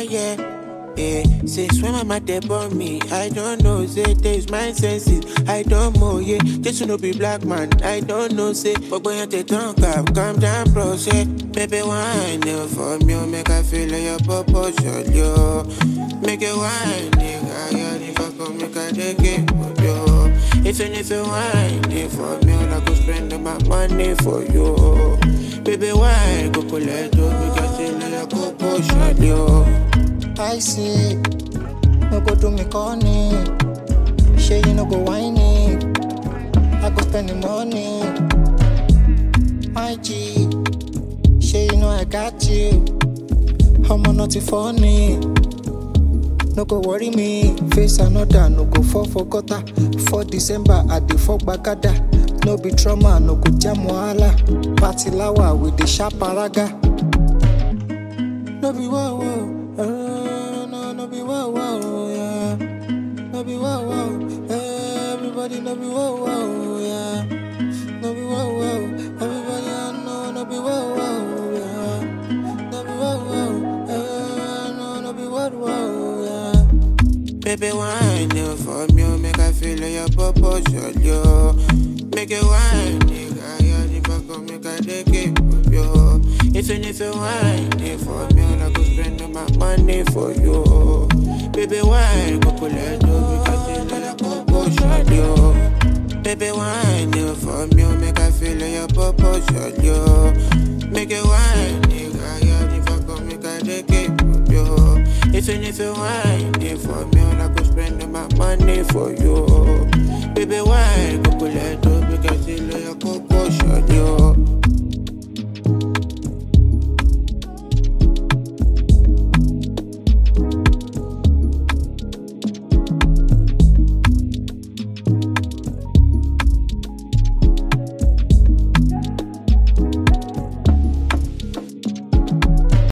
yeah. Yeah, since when mama dey born me, I don't know, say there's my senses, I don't know, yeah, just to no be black man, I don't know, say, but when you take tongue up, calm down, bro, say, baby, wine, for me, make I feel like your proportion, yo, make it wine, nigga, yeah, if I come, make I take it, yo, if you wine, for me, I go spend my money for you, baby, wine, go collect, yo, make I feel like your proportion, yo. I see, no go do me corny. Say you no go whiny. I go spend the money. My G, say you know I got you. I'm not funny. No go worry me. Face another, no go fall for gutter. For December, I dey fuck bagada. No be trauma, no go jam wahala. Party lawa with the sharp paraga. No be wow wow. No be wow wow, yeah. No be wow wow, everybody no be wow wow, yeah. No be wow wow, everybody I know no be wow wow, yeah. No be wow wow, no be wow wow, yeah. Baby, wine for me, make I feel like your proportion, yo. Make it wine, nigga, yeah. If I come, make I take it, yo. If you wine for me, I go spend my money for you. Baby, wine, go collect, yo. Make I feel like your proportion, yo. Baby, wine for me, make I feel like your proportion, yo. Make it wine, nigga, yeah. If I come, make I take it, yo. If you wine for me, I go spend my money for you. Baby, wine, go